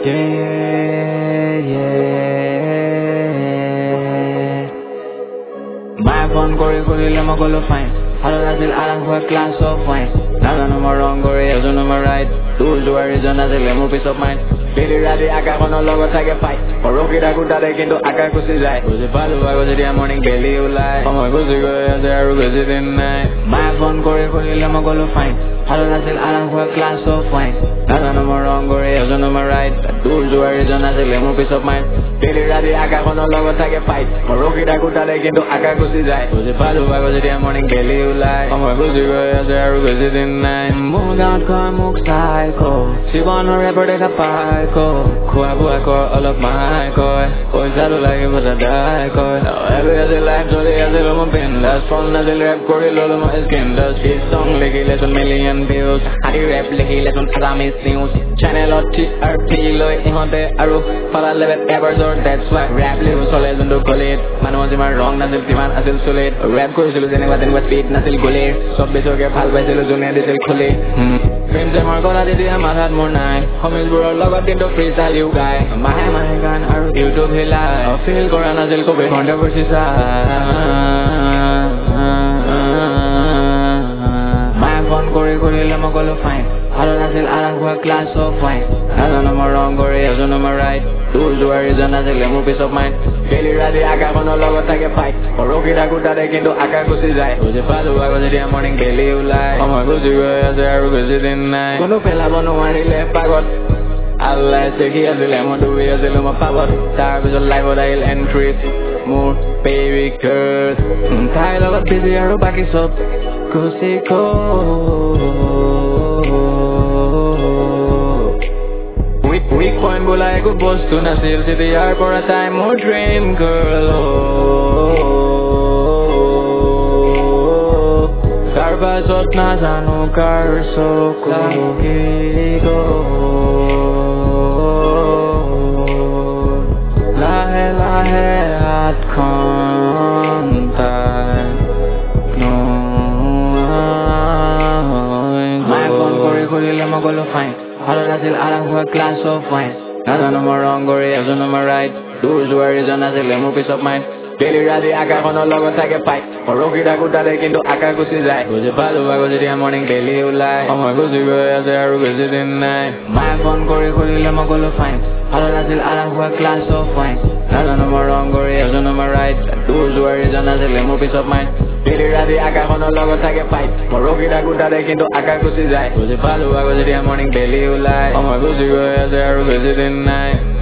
My phone কৰি মই গলো ফাইন ভাল আছিল আৰাম হোৱা ক্লাছ অফ ফাইন নাজানো মই ৰং কৰি এজনো মই ৰাইট তোৰ যোৱাৰ ৰিজন আছিলে মোৰ পিছ অফ মাইণ্ড ডেইলি ৰাতি আকাশখনৰ লগত থাকে ফাইট পৰহি থাকো তাতে কিন্তু আকাশ গুচি যায় বুজি পালো আকৌ যেতিয়া মৰ্ণিং বেলি ওলাই সময় গুচি গৈ আছে আৰু বেছি দিন নাই মায়ে ফোন কৰিলে মই গলো ফাইন ভাল আছিল আৰাম হোৱা ক্লাছ অফ ফাইন নাজানো মই ৰং কৰি এজনো মই ৰাইট তোৰ যোৱাৰ ৰিজন আছিলে মোৰ পিছ অফ মাইণ্ড ডেইলি ৰাতি আকাশখনৰ লগত থাকে ফাইট পৰহি থাকো তাতে কিন্তু আকাশ গুচি যায় বুজি পালো আকৌ যেতিয়া মৰ্ণিং বেলি ওলাই সময় গুচি গৈ আছে আৰু বেছি দিন নাই মোৰ গাঁৱত কয় মোক চাইকো জীৱনৰ ৰেপৰ দেখা পাই খোৱা বোৱা কৰ অলপ মাই কয় পইচাটো লাগিব দাদাই কয় আজি লাইফ চলি আছিল মই বিন্দাছ ফোন নাছিল ৰেপ কৰি ললো মই স্কিন্দাছ চং লিখিলেচোন মিলিয়ন ভিউজ হাৰি ৰেপ লিখিলেচোন আছামিজ নিউজ চেনেলত TRP লৈ ইহঁতে আৰু ফলালে এভাৰজৰ ডেটছ ৱাই ৰেপ লিখো চলে যোনটো গলিত মানুহৰ যিমান ৰং নাছিল কিমান আছিল চলিত ৰেপ কৰিছিলো যেনেকুৱা স্পীড নাছিল গলিৰ চব বেচকে ভাল পাইছিলো যোনে দিছিল খুলি প্ৰেম জেমৰ গলা তেতিয়া মাথাত মোৰ নাই সমিলবোৰৰ লগত কিন্তু ফ্ৰী চালিও গাই মাহে মাহে গান আৰু ইউটিউব হিলাই ফিল কৰা নাছিল কবি কণ্ট্ৰভাৰ্চি মায়ে ফোন কৰিলে মই গলো ফাইন ভাল নাছিল আৰাম হোৱা ক্লাছ অফ ফাইন নাজানো মই ৰং কৰি এজনো মই ৰাইট তোৰ যোৱাৰ ৰিজন আছিলে মোৰ পিছ অফ মাইণ্ড ডেইলি ৰাতি আকাশখনৰ লগত থাকে ফাইট পৰহি থাকো তাতে কিন্তু আকাশ গুচি যায় বুজি পালো আকৌ যেতিয়া মৰ্ণিং বেলি ওলাই সময় গুচি গৈ আছে আৰু বেছি দিন নাই কোনো পেলাব নোৱাৰিলে পাগত আল্লাই চেকি আছিলে মই ডুবি আছিলো মই পাবত তাৰপিছত লাইভত আহিল এণ্ট্ৰি মোৰ বেবি গাৰ্ল তাইৰ লগত বিজি আৰু বাকী চব খুচি উইক পইণ্ট বোলা একো বস্তু নাছিল তেতিয়াৰ পৰা তাই মোৰ ড্ৰিম গাৰ্ল তাৰ পাছত নাজানো কাৰ চকু লাহে লাহে হাতখন তাই মায়ে ফোন কৰিলে মই গলো ফাইন ভাল আছিল আৰাম হোৱা ক্লাছ অফ ফাইন নাজানো মই ৰং কৰি এজনো মই ৰাইট তোৰ যোৱাৰ ৰিজন আছিলে মোৰ পিছ অফ মাইণ্ড ডেইলি ৰাতি আকাশখনৰ লগত থাকে ফাইট পৰহি থাকো তাতে কিন্তু আকাশ গুচি যায় বুজি পালো আকৌ যেতিয়া মৰ্ণিং বেলি ওলাই সময় গুচি গৈ আছে আৰু বেছি দিন নাই মায়ে ফোন কৰিলে মই গলো ফাইন ভাল আছিল আৰাম হোৱা ক্লাছ অফ ফাইন নাজানো মই ৰং কৰি এজনো মই ৰাইট তোৰ যোৱাৰ ৰিজন আছিলে মোৰ পিছ অফ মাইণ্ড ডেইলি ৰাতি আকাশখনৰ লগত থাকে ফাইট পৰহি থাকো তাতে কিন্তু আকাশ গুচি যায় বুজি পালো আকৌ যেতিয়া মৰ্ণিং বেলি ওলাই সময় গুচি গৈ আছে আৰু বেছি দিন নাই